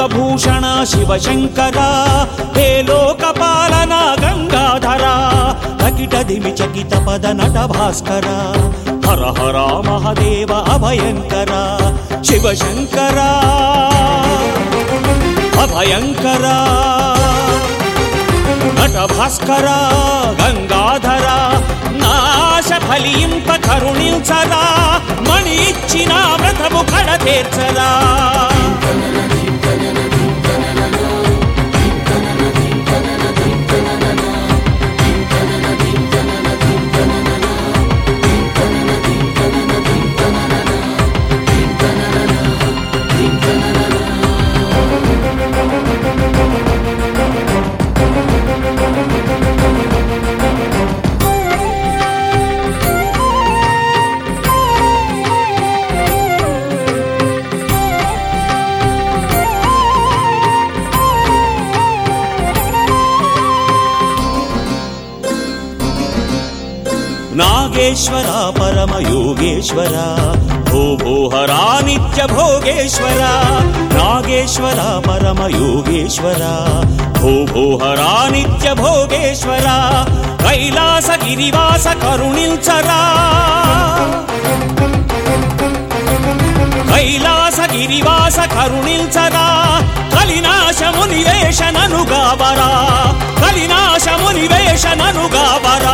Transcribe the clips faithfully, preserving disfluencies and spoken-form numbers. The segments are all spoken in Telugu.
నాగభూషణ శివశంకర హే లోకపాలన గంగాధర తకిటదిమి చకిత పద నట భాస్కర హర హర మహదేవ అభయంకర శివశంకర అభయంకర నట భాస్కర గంగాధర నాశ ఫలింప కరుణించరా మణి ఇచ్చిన వ్రతము కడ తీర్చరా నాగేశ్వర పరమ యోగేశ్వర భో భోహరా నిత్య భోగేశ్వర నాగేశ్వర పరమ యోగేశ్వర భో భోహరా నిత్య భోగేశ్వర కైలాస గిరివాస కరుణించరా కైలాస గిరివాస కరుణించరా కలినాశము నివేశనను గావరా కలినాశము నివేశనను గావరా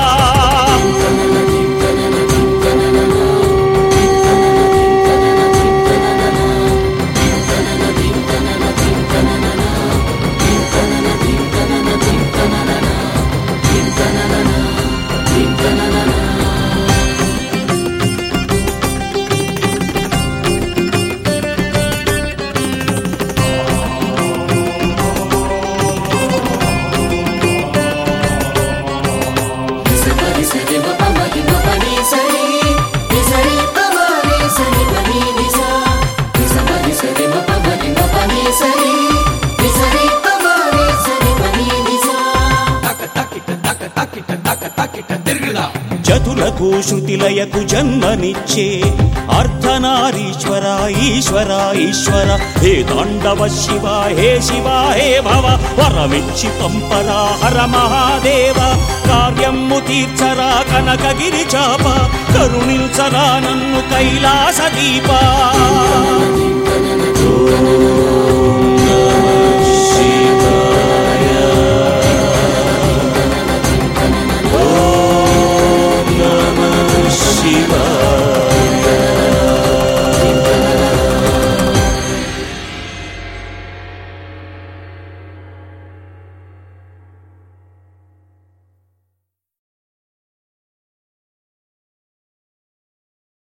జతులకు శృతిలయకు జన్మనిచ్చే అర్ధనారీశ్వర ఈశ్వర ఈశ్వర హే తాండవ శివ హే శివ హే భవ వరమిచ్చి పంపరా హర మహాదేవ కార్యము తీర్చరా కనకగిరి చాప కరుణించరా నన్ను కైలాస దీప